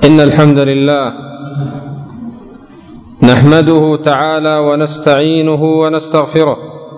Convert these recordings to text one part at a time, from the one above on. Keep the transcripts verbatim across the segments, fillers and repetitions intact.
إن الحمد لله نحمده تعالى ونستعينه ونستغفره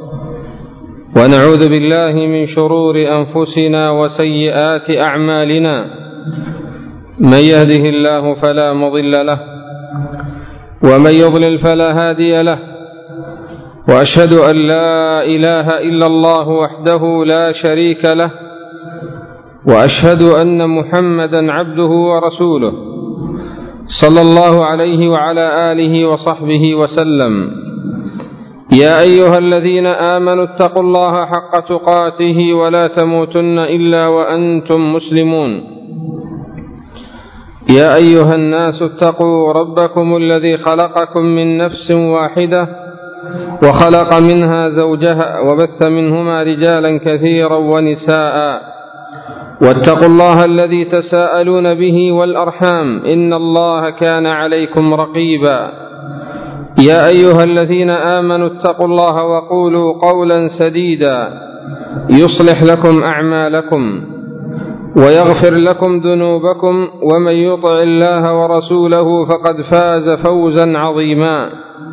ونعوذ بالله من شرور أنفسنا وسيئات أعمالنا. من يهده الله فلا مضل له ومن يضلل فلا هادي له، وأشهد أن لا إله إلا الله وحده لا شريك له، وأشهد أن محمدا عبده ورسوله صلى الله عليه وعلى آله وصحبه وسلم. يا أيها الذين آمنوا اتقوا الله حق تقاته ولا تموتن إلا وأنتم مسلمون. يا أيها الناس اتقوا ربكم الذي خلقكم من نفس واحدة وخلق منها زوجها وبث منهما رجالا كثيرا ونساء، واتقوا الله الذي تساءلون به والأرحام إن الله كان عليكم رقيبا. يا أيها الذين آمنوا اتقوا الله وقولوا قولا سديدا يصلح لكم أعمالكم ويغفر لكم ذنوبكم، ومن يطع الله ورسوله فقد فاز فوزا عظيما.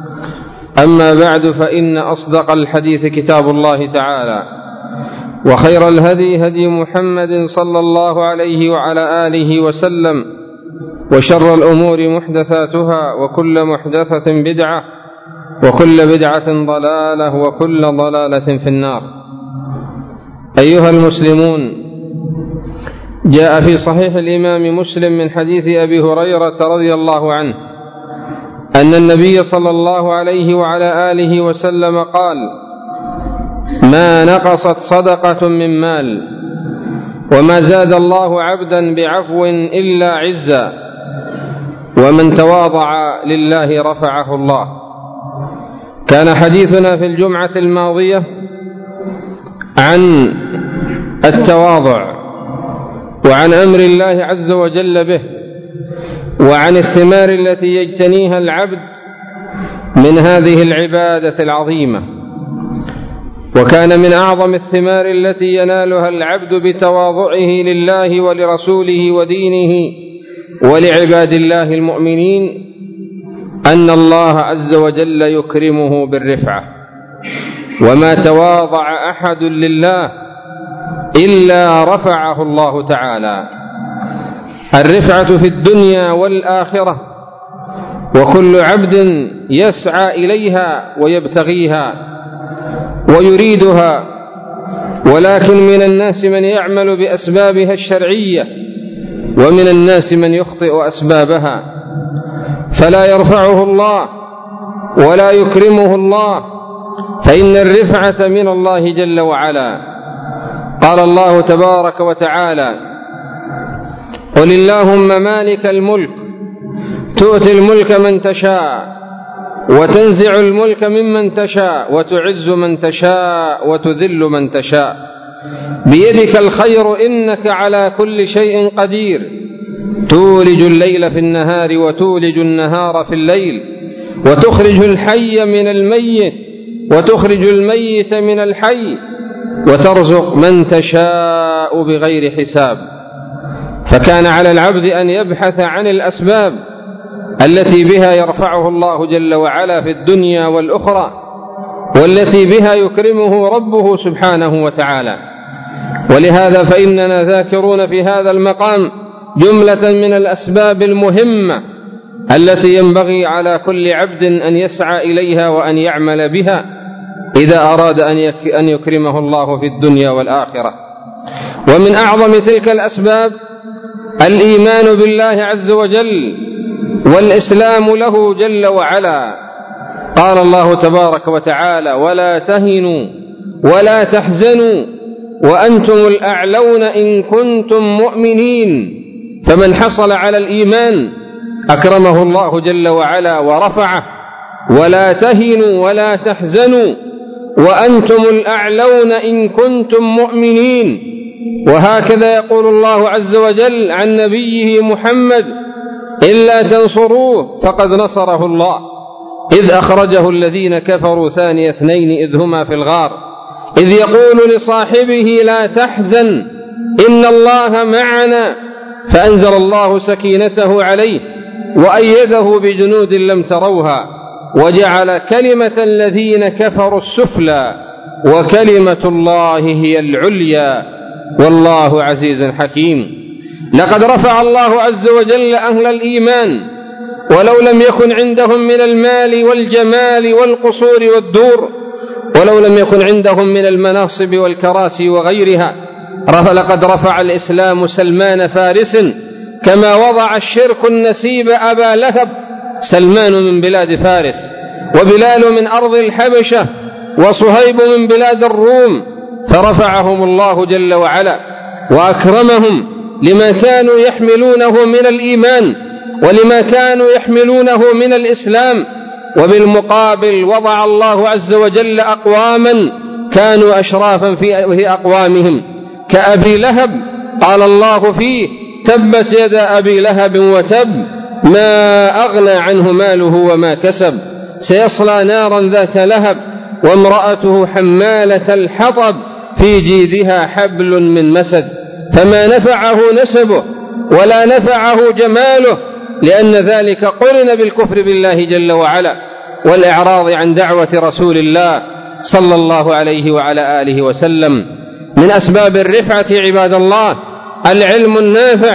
أما بعد، فإن أصدق الحديث كتاب الله تعالى، وخير الهدي هدي محمد صلى الله عليه وعلى آله وسلم، وشر الأمور محدثاتها، وكل محدثة بدعة، وكل بدعة ضلالة، وكل ضلالة في النار. أيها المسلمون، جاء في صحيح الإمام مسلم من حديث أبي هريرة رضي الله عنه أن النبي صلى الله عليه وعلى آله وسلم قال: ما نقصت صدقة من مال، وما زاد الله عبدا بعفو إلا عزا، ومن تواضع لله رفعه الله. كان حديثنا في الجمعة الماضية عن التواضع، وعن أمر الله عز وجل به، وعن الثمار التي يجتنيها العبد من هذه العبادة العظيمة. وكان من أعظم الثمار التي ينالها العبد بتواضعه لله ولرسوله ودينه ولعباد الله المؤمنين أن الله عز وجل يكرمه بالرفعة. وما تواضع أحد لله إلا رفعه الله تعالى. الرفعة في الدنيا والآخرة، وكل عبد يسعى إليها ويبتغيها ويريدها، ولكن من الناس من يعمل بأسبابها الشرعية، ومن الناس من يخطئ أسبابها، فلا يرفعه الله ولا يكرمه الله، فإن الرفعة من الله جل وعلا. قال الله تبارك وتعالى: قل اللهم مالك الملك تؤتي الملك من تشاء وتنزع الملك ممن تشاء وتعز من تشاء وتذل من تشاء بيدك الخير إنك على كل شيء قدير تولج الليل في النهار وتولج النهار في الليل وتخرج الحي من الميت وتخرج الميت من الحي وترزق من تشاء بغير حساب. فكان على العبد أن يبحث عن الأسباب التي بها يرفعه الله جل وعلا في الدنيا والأخرى، والتي بها يكرمه ربه سبحانه وتعالى. ولهذا فإننا ذاكرون في هذا المقام جملة من الأسباب المهمة التي ينبغي على كل عبد أن يسعى إليها وأن يعمل بها إذا أراد أن يكرمه الله في الدنيا والآخرة. ومن أعظم تلك الأسباب الإيمان بالله عز وجل والإسلام له جل وعلا. قال الله تبارك وتعالى: ولا تهنوا ولا تحزنوا وأنتم الأعلون إن كنتم مؤمنين. فمن حصل على الإيمان أكرمه الله جل وعلا ورفعه. ولا تهنوا ولا تحزنوا وأنتم الأعلون إن كنتم مؤمنين. وهكذا يقول الله عز وجل عن نبيه محمد: إلا تنصروه فقد نصره الله إذ أخرجه الذين كفروا ثاني اثنين إذ هما في الغار إذ يقول لصاحبه لا تحزن إن الله معنا فأنزل الله سكينته عليه وأيده بجنود لم تروها وجعل كلمة الذين كفروا السفلى وكلمة الله هي العليا والله عزيز حكيم. لقد رفع الله عز وجل أهل الإيمان ولو لم يكن عندهم من المال والجمال والقصور والدور، ولو لم يكن عندهم من المناصب والكراسي وغيرها. لقد رفع الإسلام سلمان فارس كما وضع الشرك النسيب أبا لهب. سلمان من بلاد فارس، وبلال من أرض الحبشة، وصهيب من بلاد الروم، فرفعهم الله جل وعلا وأكرمهم لما كانوا يحملونه من الإيمان ولما كانوا يحملونه من الإسلام. وبالمقابل وضع الله عز وجل أقواما كانوا أشرافا في أقوامهم كأبي لهب، قال الله فيه: تبت يد أبي لهب وتب ما أغنى عنه ماله وما كسب سيصلى نارا ذات لهب وامرأته حمالة الحطب في جيدها حبل من مسد. فما نفعه نسبه ولا نفعه جماله، لأن ذلك قرن بالكفر بالله جل وعلا والإعراض عن دعوة رسول الله صلى الله عليه وعلى آله وسلم. من أسباب الرفعة عباد الله العلم النافع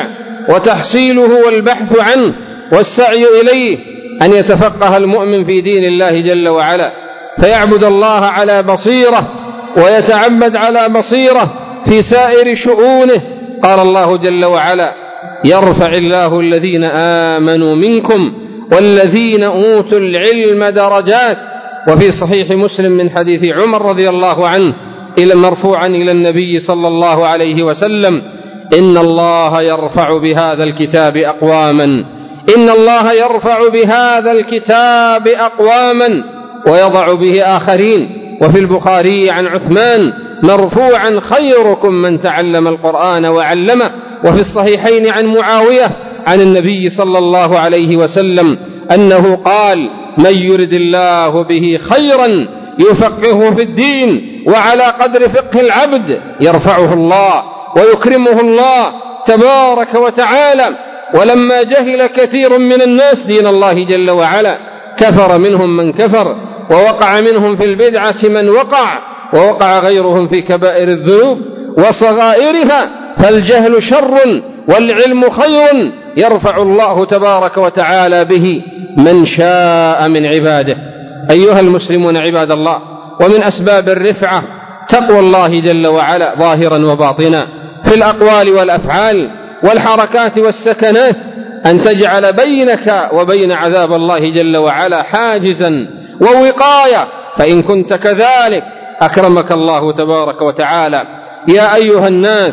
وتحصيله والبحث عنه والسعي إليه، أن يتفقه المؤمن في دين الله جل وعلا فيعبد الله على بصيرة ويتعبد على بصيرة في سائر شؤونه. قال الله جل وعلا: يرفع الله الذين آمنوا منكم والذين أوتوا العلم درجات. وفي صحيح مسلم من حديث عمر رضي الله عنه إلى مرفوعا إلى النبي صلى الله عليه وسلم: إن الله يرفع بهذا الكتاب أقواما إن الله يرفع بهذا الكتاب أقواما ويضع به آخرين. وفي البخاري عن عثمان مرفوعا: خيركم من تعلم القرآن وعلمه. وفي الصحيحين عن معاوية عن النبي صلى الله عليه وسلم أنه قال: من يرد الله به خيرا يفقهه في الدين، وعلى قدر فقه العبد يرفعه الله ويكرمه الله تبارك وتعالى. ولما جهل كثير من الناس دين الله جل وعلا كفر منهم من كفر، ووقع منهم في البدعة من وقع، ووقع غيرهم في كبائر الذنوب وصغائرها. فالجهل شر والعلم خير يرفع الله تبارك وتعالى به من شاء من عباده. أيها المسلمون عباد الله، ومن أسباب الرفعة تقوى الله جل وعلا ظاهرا وباطنا في الأقوال والأفعال والحركات والسكنات، أن تجعل بينك وبين عذاب الله جل وعلا حاجزا ووقاية، فإن كنت كذلك أكرمك الله تبارك وتعالى. يا أيها الناس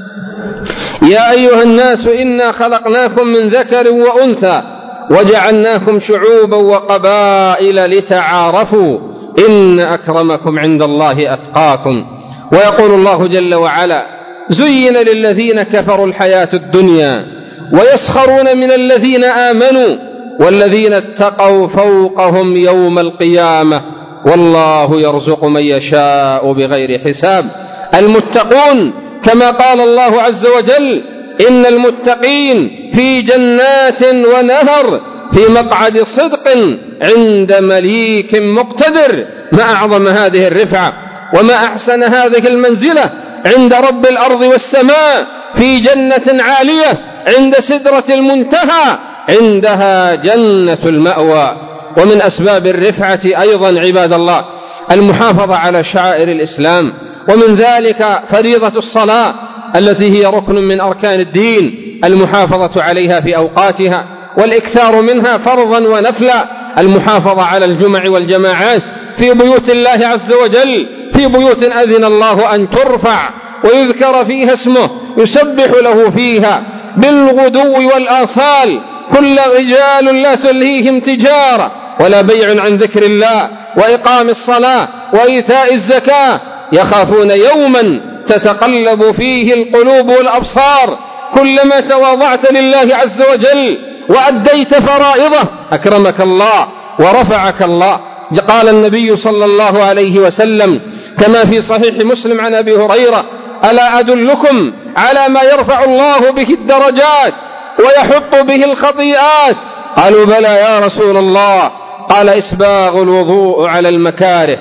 يا أيها الناس إنا خلقناكم من ذكر وأنثى وجعلناكم شعوبا وقبائل لتعارفوا إن أكرمكم عند الله أتقاكم. ويقول الله جل وعلا: زين للذين كفروا الحياة الدنيا ويسخرون من الذين آمنوا والذين اتقوا فوقهم يوم القيامة والله يرزق من يشاء بغير حساب. المتقون كما قال الله عز وجل: إن المتقين في جنات ونهر في مقعد صدق عند مليك مقتدر. ما أعظم هذه الرفعة وما أحسن هذه المنزلة عند رب الأرض والسماء، في جنة عالية عند سدرة المنتهى عندها جنة المأوى. ومن أسباب الرفعة أيضا عباد الله المحافظة على شعائر الإسلام، ومن ذلك فريضة الصلاة التي هي ركن من أركان الدين، المحافظة عليها في أوقاتها والإكثار منها فرضا ونفلا، المحافظة على الجمع والجماعات في بيوت الله عز وجل، في بيوت أذن الله أن ترفع ويذكر فيها اسمه يسبح له فيها بالغدو والآصال، كل رجال لا تلهيهم تجارة ولا بيع عن ذكر الله وإقام الصلاة وإيتاء الزكاة يخافون يوما تتقلب فيه القلوب والأبصار. كلما تواضعت لله عز وجل وأديت فرائضه أكرمك الله ورفعك الله. قال النبي صلى الله عليه وسلم كما في صحيح مسلم عن أبي هريرة: ألا أدلكم على ما يرفع الله به الدرجات ويحط به الخطيئات؟ قالوا بلى يا رسول الله. قال إسباغ الوضوء على المكاره،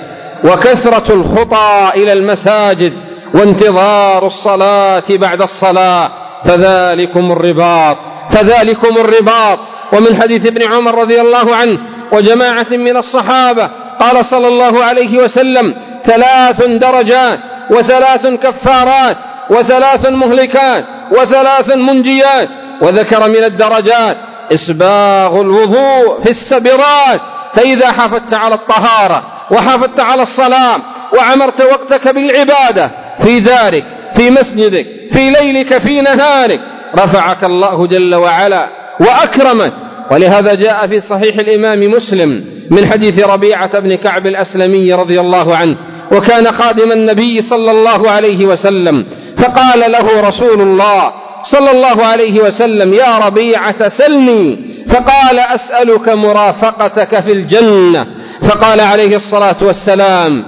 وكثرة الخطى إلى المساجد، وانتظار الصلاة بعد الصلاة، فذلكم الرباط فذلكم الرباط. ومن حديث ابن عمر رضي الله عنه وجماعة من الصحابة قال صلى الله عليه وسلم: ثلاث درجات، وثلاث كفارات، وثلاث مهلكات، وثلاث منجيات. وذكر من الدرجات إسباغ الوضوء في السبرات، فإذا حافظت على الطهارة وحافظت على الصلاة وعمرت وقتك بالعبادة في دارك، في مسجدك، في ليلك، في نهارك، رفعك الله جل وعلا وأكرمك. ولهذا جاء في صحيح الإمام مسلم من حديث ربيعة بن كعب الأسلمي رضي الله عنه، وكان خادم النبي صلى الله عليه وسلم، فقال له رسول الله صلى الله عليه وسلم: يا ربيعة سلني. فقال: أسألك مرافقتك في الجنة. فقال عليه الصلاة والسلام: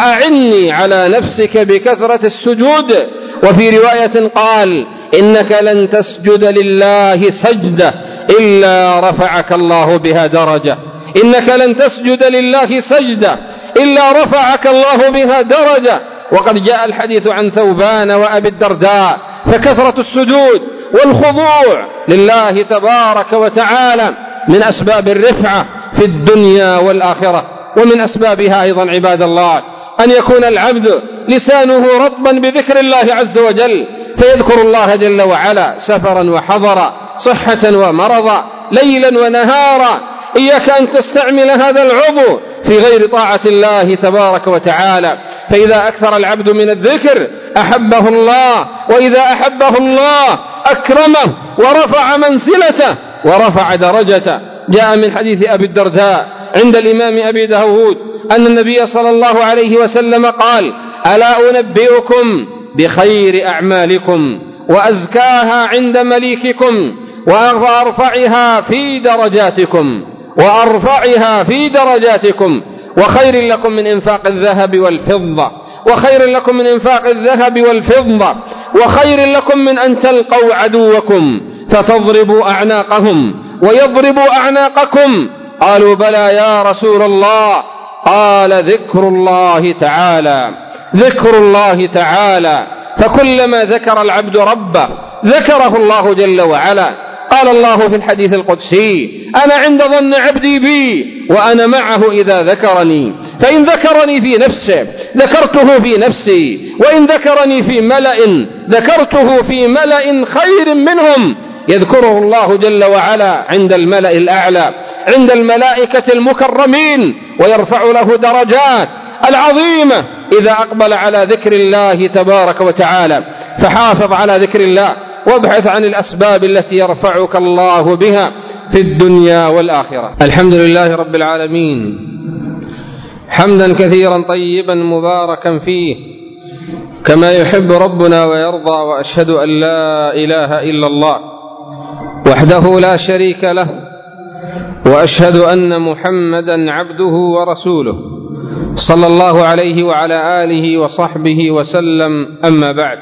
فأعني على نفسك بكثرة السجود. وفي رواية قال: إنك لن تسجد لله سجدة إلا رفعك الله بها درجة. إنك لن تسجد لله سجدة إلا رفعك الله بها درجة. وقد جاء الحديث عن ثوبان وأبي الدرداء. فكثرة السجود والخضوع لله تبارك وتعالى من أسباب الرفعة في الدنيا والآخرة. ومن أسبابها أيضا عباد الله أن يكون العبد لسانه رطبا بذكر الله عز وجل، فيذكر الله جل وعلا سفرا وحضرا، صحة ومرضا، ليلا ونهارا. إياك أن تستعمل هذا العضو في غير طاعة الله تبارك وتعالى. فإذا أكثر العبد من الذكر أحبه الله، وإذا أحبه الله أكرمه ورفع منزلته ورفع درجته. جاء من حديث أبي الدرداء عند الإمام أبي داود أن النبي صلى الله عليه وسلم قال: ألا أنبئكم بخير أعمالكم وأزكاها عند مليككم وأرفعها في درجاتكم وأرفعها في درجاتكم وخير لكم من إنفاق الذهب والفضة وخير لكم من إنفاق الذهب والفضة وخير لكم من أن تلقوا عدوكم فتضربوا أعناقهم ويضربوا أعناقكم. قالوا: بلى يا رسول الله. قال: ذكر الله تعالى ذكر الله تعالى. فكلما ذكر العبد ربه ذكره الله جل وعلا. قال الله في الحديث القدسي: أنا عند ظن عبدي بي وأنا معه إذا ذكرني، فإن ذكرني في نفسه ذكرته في نفسي، وإن ذكرني في ملأ ذكرته في ملأ خير منهم. يذكره الله جل وعلا عند الملأ الأعلى، عند الملائكة المكرمين، ويرفع له درجات العظيمة إذا أقبل على ذكر الله تبارك وتعالى. فحافظ على ذكر الله، وابحث عن الأسباب التي يرفعك الله بها في الدنيا والآخرة. الحمد لله رب العالمين، حمدا كثيرا طيبا مباركا فيه كما يحب ربنا ويرضى. وأشهد أن لا إله إلا الله وحده لا شريك له، وأشهد أن محمدا عبده ورسوله صلى الله عليه وعلى آله وصحبه وسلم. أما بعد،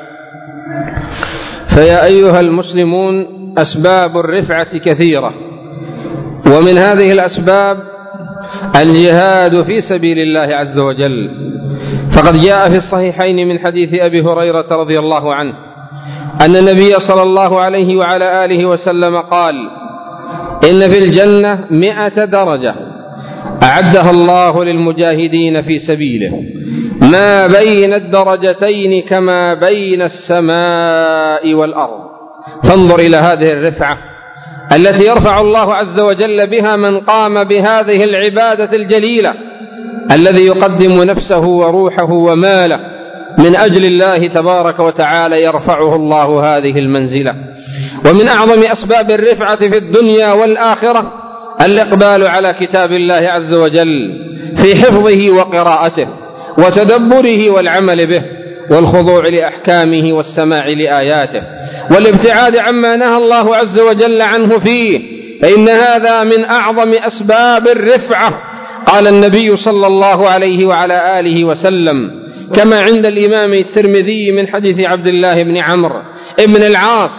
فيا أيها المسلمون، أسباب الرفعة كثيرة، ومن هذه الأسباب الجهاد في سبيل الله عز وجل. فقد جاء في الصحيحين من حديث أبي هريرة رضي الله عنه أن النبي صلى الله عليه وعلى آله وسلم قال: إن في الجنة مئة درجة أعدها الله للمجاهدين في سبيله، ما بين الدرجتين كما بين السماء والأرض. فانظر إلى هذه الرفعة التي يرفع الله عز وجل بها من قام بهذه العبادة الجليلة، الذي يقدم نفسه وروحه وماله من أجل الله تبارك وتعالى، يرفعه الله هذه المنزلة. ومن أعظم أسباب الرفعة في الدنيا والآخرة الإقبال على كتاب الله عز وجل في حفظه وقراءته وتدبره والعمل به، والخضوع لأحكامه والسماع لآياته، والابتعاد عما نهى الله عز وجل عنه فيه، فإن هذا من أعظم أسباب الرفعة. قال النبي صلى الله عليه وعلى آله وسلم كما عند الإمام الترمذي من حديث عبد الله بن عمرو: ابن العاص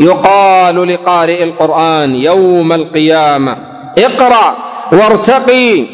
يقال لقارئ القرآن يوم القيامة: اقرأ وارتقي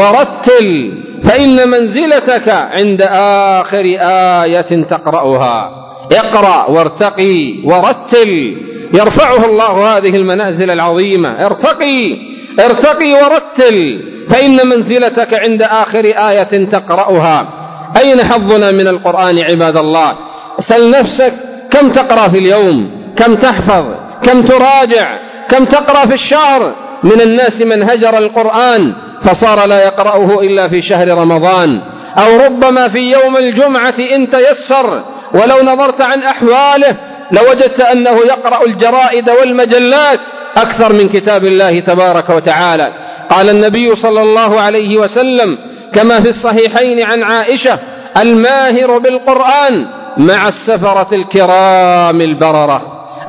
ورتل، فإن منزلتك عند آخر آية تقرأها. اقرأ وارتقي ورتل، يرفعه الله هذه المنازل العظيمة. ارتقي ارتقي ورتل، فإن منزلتك عند آخر آية تقرأها. أين حظنا من القرآن عباد الله؟ سل نفسك: كم تقرأ في اليوم؟ كم تحفظ؟ كم تراجع؟ كم تقرأ في الشهر؟ من الناس من هجر القرآن فصار لا يقرأه إلا في شهر رمضان، أو ربما في يوم الجمعة إن تيسر، ولو نظرت عن أحواله لوجدت أنه يقرأ الجرائد والمجلات أكثر من كتاب الله تبارك وتعالى. قال النبي صلى الله عليه وسلم كما في الصحيحين عن عائشة: الماهر بالقرآن مع السفرة الكرام البررة.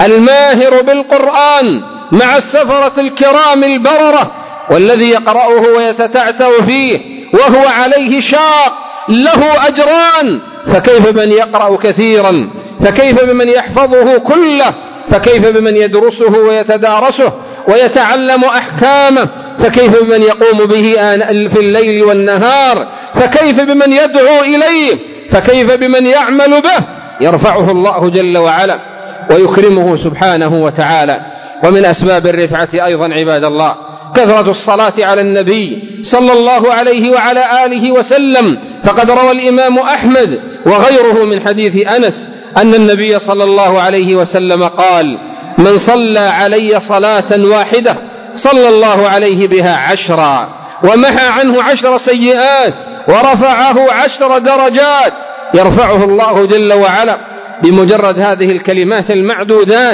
الماهر بالقرآن مع السفرة الكرام البررة، والذي يقرأه ويتتعتع فيه وهو عليه شاق له أجران، فكيف بمن يقرأ كثيرا؟ فكيف بمن يحفظه كله؟ فكيف بمن يدرسه ويتدارسه ويتعلم أحكامه؟ فكيف بمن يقوم به في الليل والنهار؟ فكيف بمن يدعو إليه؟ فكيف بمن يعمل به؟ يرفعه الله جل وعلا ويكرمه سبحانه وتعالى. ومن أسباب الرفعة أيضا عباد الله كثرة الصلاة على النبي صلى الله عليه وعلى آله وسلم، فقد روى الإمام أحمد وغيره من حديث أنس أن النبي صلى الله عليه وسلم قال: من صلى علي صلاة واحدة صلى الله عليه بها عشرا، ومحى عنه عشر سيئات، ورفعه عشر درجات. يرفعه الله جل وعلا بمجرد هذه الكلمات المعدودات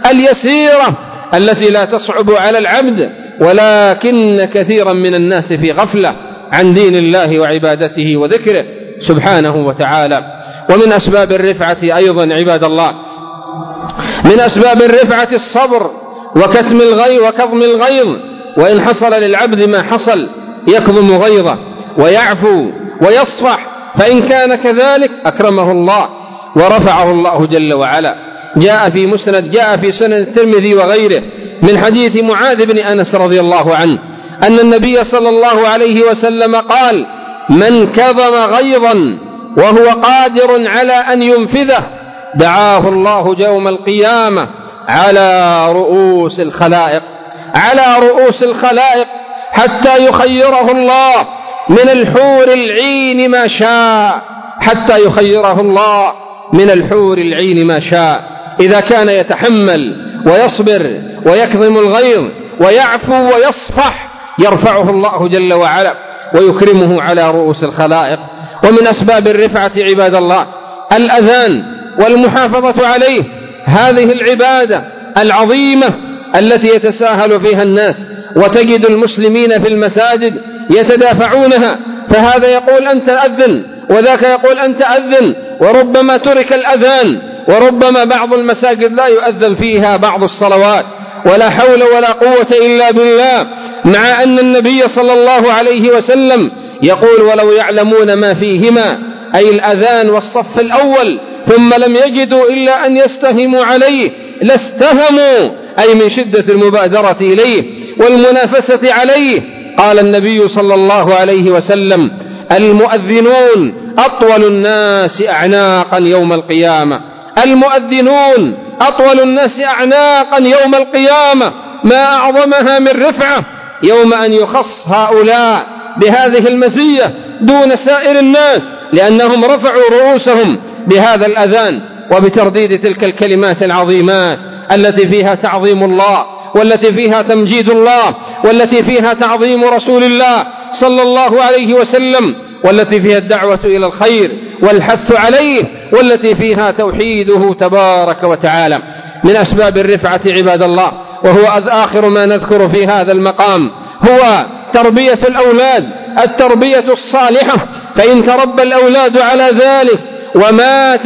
اليسيرة التي لا تصعب على العبد، ولكن كثيرا من الناس في غفلة عن دين الله وعبادته وذكره سبحانه وتعالى. ومن أسباب الرفعة أيضا عباد الله، من أسباب الرفعة الصبر وكتم الغيظ وكظم الغيظ. وإن حصل للعبد ما حصل يكظم غيظه ويعفو ويصفح، فإن كان كذلك أكرمه الله ورفعه الله جل وعلا. جاء في مسند جاء في سنن الترمذي وغيره من حديث معاذ بن أنس رضي الله عنه أن النبي صلى الله عليه وسلم قال: من كظم غيظا وهو قادر على أن ينفذه دعاه الله يوم القيامة على رؤوس الخلائق على رؤوس الخلائق حتى يخيره الله من الحور العين ما شاء حتى يخيره الله من الحور العين ما شاء إذا كان يتحمل ويصبر ويكظم الغيظ ويعفو ويصفح يرفعه الله جل وعلا ويكرمه على رؤوس الخلائق. ومن أسباب الرفعة عباد الله الأذان والمحافظة عليه، هذه العبادة العظيمة التي يتساهل فيها الناس، وتجد المسلمين في المساجد يتدافعونها، فهذا يقول أنت أذن وذاك يقول أنت أذن، وربما ترك الأذان، وربما بعض المساجد لا يؤذن فيها بعض الصلوات، ولا حول ولا قوة إلا بالله، مع أن النبي صلى الله عليه وسلم يقول: ولو يعلمون ما فيهما، أي الأذان والصف الأول، ثم لم يجدوا إلا أن يستهموا عليه لاستهموا، أي من شدة المبادرة إليه والمنافسة عليه. قال النبي صلى الله عليه وسلم: المؤذنون أطول الناس أعناقا يوم القيامة المؤذنون أطول الناس أعناقا يوم القيامة، ما أعظمها من رفعة يوم أن يخص هؤلاء بهذه المزية دون سائر الناس، لأنهم رفعوا رؤوسهم بهذا الأذان وبترديد تلك الكلمات العظيمات التي فيها تعظيم الله، والتي فيها تمجيد الله، والتي فيها تعظيم رسول الله صلى الله عليه وسلم، والتي فيها الدعوة إلى الخير والحث عليه، والتي فيها توحيده تبارك وتعالى. من أسباب الرفعة عباد الله، وهو آخر ما نذكر في هذا المقام، هو تربية الأولاد، التربية الصالحة. فإن تربى الأولاد على ذلك ومات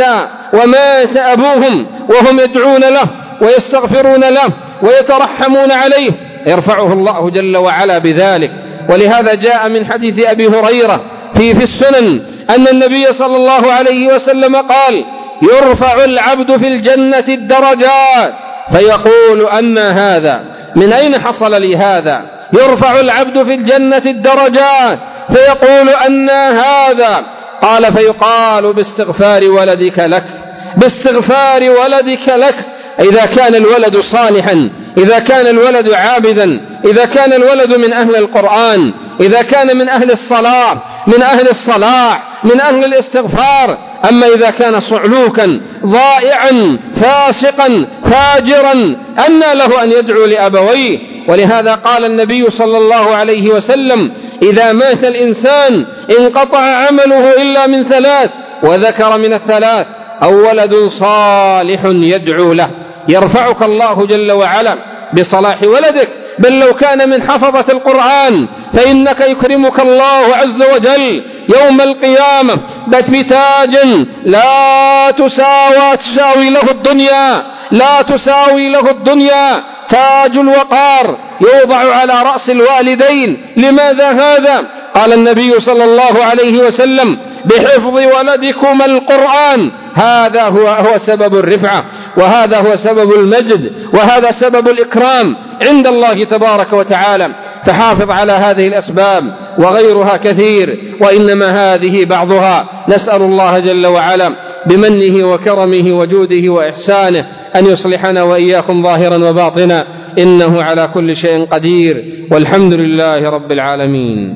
ومات أبوهم وهم يدعون له ويستغفرون له ويترحمون عليه يرفعه الله جل وعلا بذلك. ولهذا جاء من حديث أبي هريرة في في السنن أن النبي صلى الله عليه وسلم قال: يرفع العبد في الجنة الدرجات فيقول أن هذا من أين حصل لي هذا؟ يرفع العبد في الجنة الدرجات فيقول أن هذا؟ قال فيقال باستغفار ولدك لك، باستغفار ولدك لك. إذا كان الولد صالحا، إذا كان الولد عابدا، إذا كان الولد من أهل القرآن، إذا كان من أهل الصلاة، من أهل الصلاح، من أهل الاستغفار. أما إذا كان صعلوكا ضائعا فاسقا فاجرا أنى له أن يدعو لأبويه؟ ولهذا قال النبي صلى الله عليه وسلم: إذا مات الإنسان انقطع عمله إلا من ثلاث، وذكر من الثلاث: أو ولد صالح يدعو له. يرفعك الله جل وعلا بصلاح ولدك، بل لو كان من حفظة القرآن فإنك يكرمك الله عز وجل يوم القيامة بتاج لا تساوي, تساوي له الدنيا، لا تساوي له الدنيا، تاج الوقار يوضع على رأس الوالدين. لماذا هذا؟ قال النبي صلى الله عليه وسلم: بحفظ ولدكما القرآن. هذا هو, هو سبب الرفعة، وهذا هو سبب المجد، وهذا سبب الإكرام عند الله تبارك وتعالى. فحافظ على هذه الأسباب، وغيرها كثير، وإنما هذه بعضها. نسأل الله جل وعلا بمنه وكرمه وجوده وإحسانه أن يصلحنا وإياكم ظاهرا وباطنا، إنه على كل شيء قدير، والحمد لله رب العالمين.